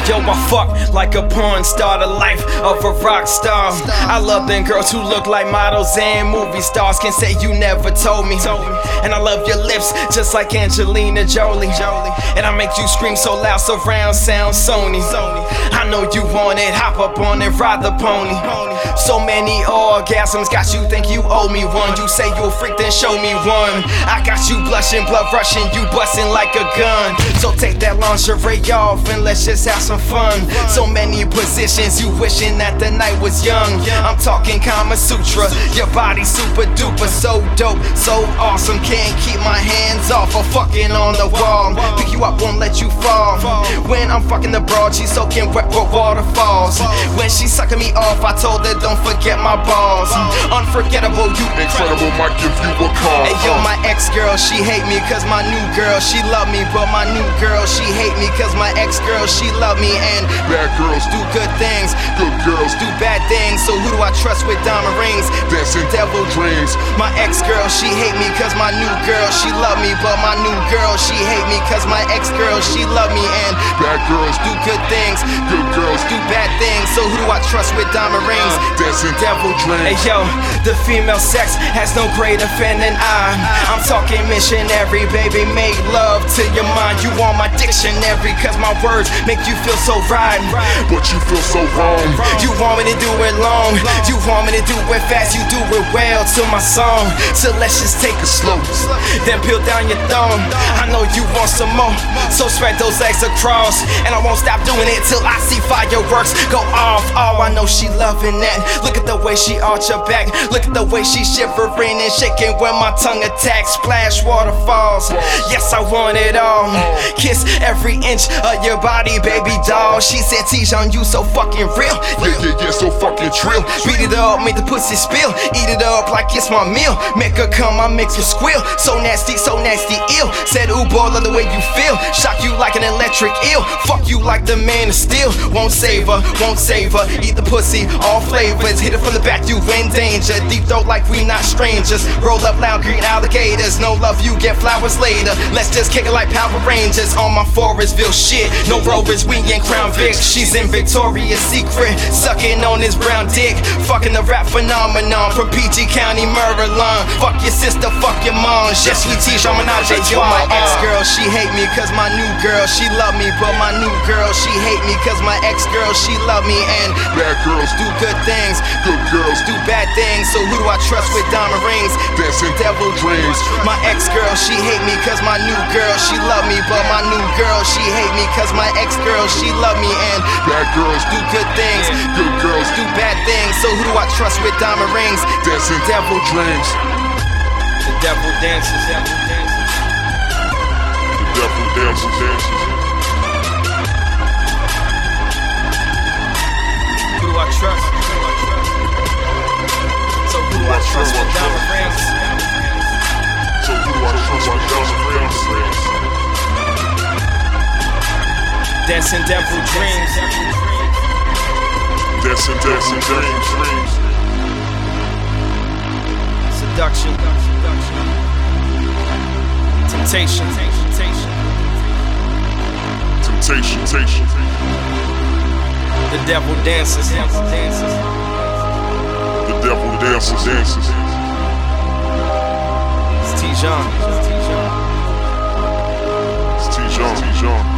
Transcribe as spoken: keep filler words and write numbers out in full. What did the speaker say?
yo, I fuck like a porn star, the life of a rock star. I love them girls who look like models and movie stars. Can say you never told me. And I love your lips just like Angelina Jolie. And I make you scream so loud, surround sound Sony. I know you want it, hop up on it, ride the pony. So many orgasms, got you think you owe me one. You say you a freak, then show me one. I got you blushing, blood rushing, you busting like a gun. So take that lingerie off and let's just have some fun. So many positions, you wishing that the night was young. I'm talking Kama Sutra, your body super duper, so dope, so awesome. Can't keep my hands off of fucking on the wall. Pick you up, won't let you fall. When I'm fucking the broad, she's soaking wet where waterfalls. When she's sucking me off, I told her don't forget my balls. Unforgettable, you incredible, might give you a call. Hey yo, my ex-girl, she hate me cause my new girl, she love me. But my new girl, she hate me cause my ex-girl, she love me. And bad girls do good things, good girls do bad things. So who do I trust with diamond rings? Dancing devil dreams. My ex-girl, she hate me cause my new girl, she love me. But my new girl, she hate me cause my ex-girl, she love me. And bad girls do good things, good girls do bad things. So who do I trust with diamond rings? Dancing devil dreams. Hey yo, the female sex has no greater fan than I. I'm talking missionary, baby, make love to your mind. You want my dictionary cause my words make you feel so right. But you feel so wrong. You want me to do it long, you want me to do it fast, you do it well to my song. So let's just take it slow, then peel down your thumb. I know you want some more, so spread those legs across. And I won't stop doing it till I see fireworks go off. Oh, I know she loving that. Look at the way she arch her back, look at the way she shivering and shaking when my tongue attacks. Splash waterfalls, yes I want it all. Kiss every inch of your body, baby doll. She said Tijon, you so fucking real. Yeah, yeah, yeah, so fucking trill. Beat it up, make the pussy spill. Eat it up like it's my meal. Make her come, I make her squeal. So nasty, so nasty, ill. Said ooh boy, love the way you feel. Shock you like an electric eel. Fuck you like the man of steel. Won't save her, won't save her. Eat the pussy, all flavors. Hit it from the back, you in danger. Deep throat like we not strangers. Roll up loud, green alligators. No love, you get flowers later. Let's just kick it like Power Rangers on my Forestville shit. No rovers, we in Crown Vic. She's in Victoria's Secret, sucking on his brown dick. Fucking the rap phenomenon from P G County, Maryland. Fuck your sister, fuck your mom. Je suis Tijon Menage. Yo, my ex-girl, she hate me cause my new girl, she love me. But my new girl, she hate me cause my ex-girl, she love me. And bad girls do good things, good girls do bad things. So who do I trust with diamond rings? Dancing devil dreams. My ex-girl, she hate me cause my new girl, she love me. But my new girl, she hate me cause my ex-girl, she love me. And bad girls do good things, good girls do bad things. So who do I trust with diamond rings? Dancing devil dreams. The devil dances, devil dances. The devil dances, dances. Who do I trust? So who do I trust with diamond rings? So who do I trust with diamond rings? Dancing devil dreams. Dancing, dancing, dreams. Seduction. Temptation. Temptation, temptation. The devil dances. The devil dances, dances. It's Tijon. It's Tijon, Tijon.